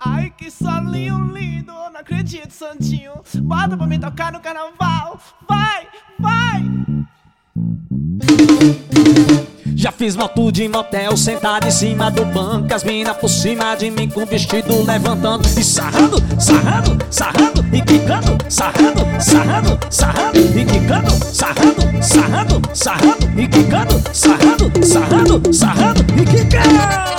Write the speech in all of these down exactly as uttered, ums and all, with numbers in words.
Ai, que solinho lindo, não acredito, Santinho. Bota pra me tocar no carnaval. Vai, vai. Já fiz moto de motel, sentado em cima do banco, as mina por cima de mim com vestido levantando e sarrando, sarrando, sarrando e quicando, sarrando, sarrando, sarrando e quicando, sarrando, sarrando, sarrando e quicando, sarrando, sarrando, sarrando e quicando.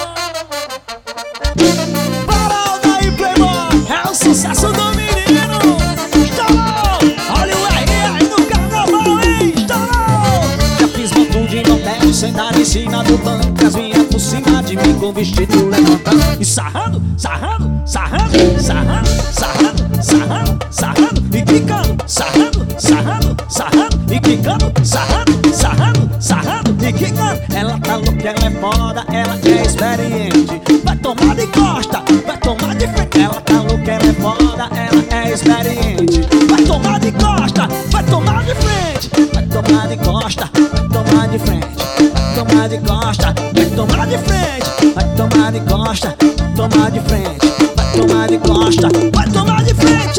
Parou daí, Playboy, é o sucesso do menino. Estourou, olha o R aí no carnaval, hein? Estourou. Já fiz moto de motel, sentado em cima do banco, as minhas por cima de mim com vestido levantando e sarrando, sarrando, sarrando, sarrando, sarrando, sarrando, sarrando e quicando, sarrando, sarrando, sarrando e quicando, sarrando, sarrando, sarrando e quicando. Ela tá louca, ela é foda, ela é experiente. Vai tomar de costa, vai tomar de frente. Ela tá louca, ela é foda, ela é experiente. Vai tomar de costa, vai tomar de frente. Vai tomar de costa, vai tomar de frente. Vai tomar de costa, vai tomar de frente. Vai tomar de costa, vai tomar de frente. Vai tomar de costa, vai tomar de frente.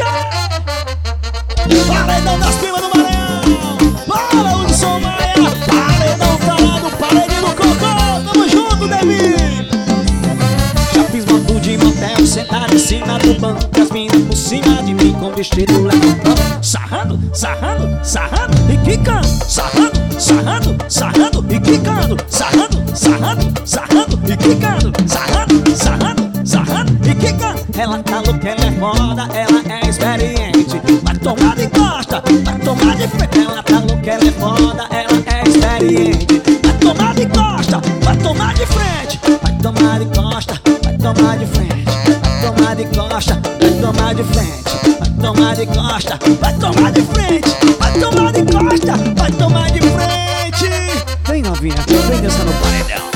Paredão das primas do Maranhão, para o de São Maria. Paredão falado, paredinho do cocô. Tamo junto, Davi. Já fiz moto de motel, sentado em cima do banco, as minas por cima de mim com vestido levantando, sarrando, sarrando, sarrando e quicando, sarrando, sarrando, sarrando e quicando, sarrando, sarrando, sarrando e quicando, sarrando, sarrando, sarrando e quicando. Ela tá louca, ela é foda, ela é experiente. Vai tomar de costa, vai tomar de frente. Ela tá louca, ela é foda, ela é experiente. Vai tomar de costa, vai tomar de frente. Vai tomar de costa, vai tomar de frente. Vai tomar de costa, vai tomar de frente. Vai tomar de costa, vai tomar de frente. Vai tomar de costa, vai tomar de frente. Vem novinha, vem dançar no paredão.